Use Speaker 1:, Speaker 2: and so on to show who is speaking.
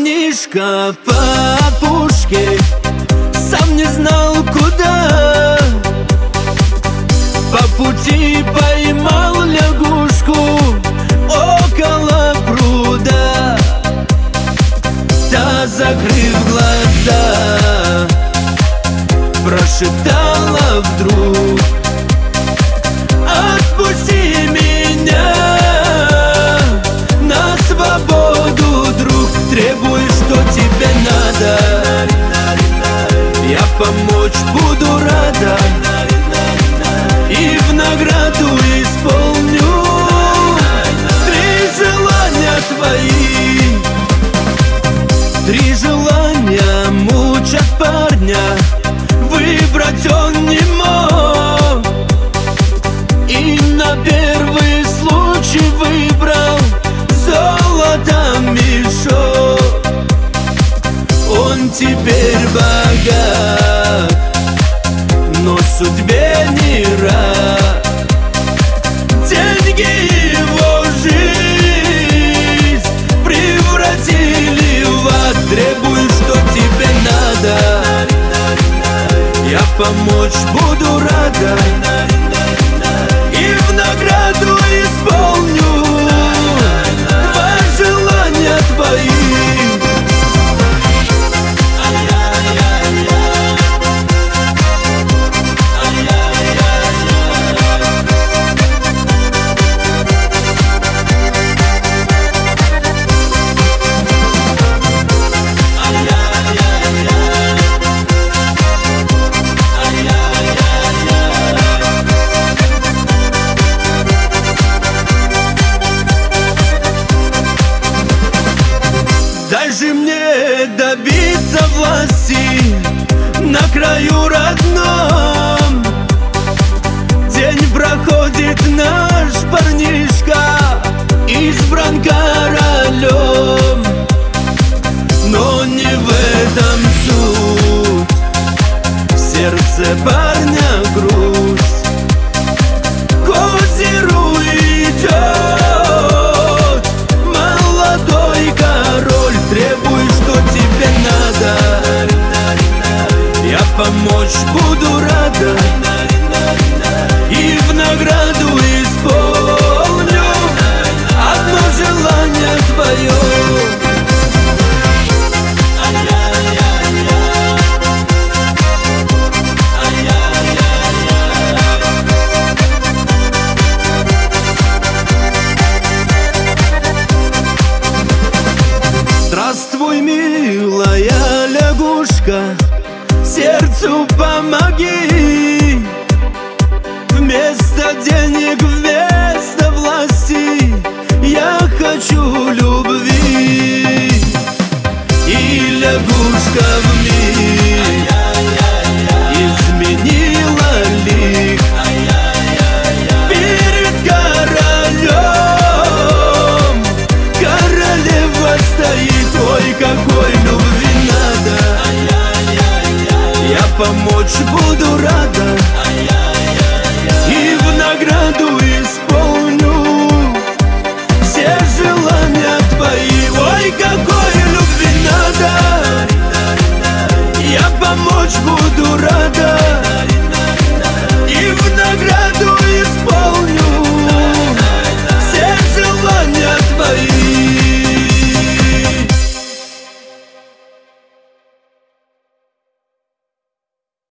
Speaker 1: парнишка по пушке, сам не знал куда. По пути поймал лягушку около пруда. Та, закрыв глаза, прошептала вдруг: отпусти меня на свободу, друг. Требуй, что тебе надо, я помочь буду рада, и в награду исполню три желания твои. Три желания мучат парня, выбрать он не мог, и на первый случай выбрал золото мешок. Он теперь богат, но судьбе не рад. Деньги его жизнь превратили в ад. Требуй, что тебе надо, я помочь буду рада, и в награду исполню два желания твои. Дай же мне добиться власти на краю родном. День проходит, наш парнишка избран королем. Но не в этом суть, в сердце парня грусть. К озеру идет молодой король. Требуй, что тебе надо, я помочь буду рада, и в награду исполню одно желание твое. Здравствуй, милая лягушка, сердцу помоги. Вместо денег, вместо власти я хочу любви. И лягушка вмиг изменила лик перед королем. Королева стоит. Ой, какой любви надо, я помочь буду рада, и в награду исполню все желания твои. Ой, какой любви надо, я помочь буду рада.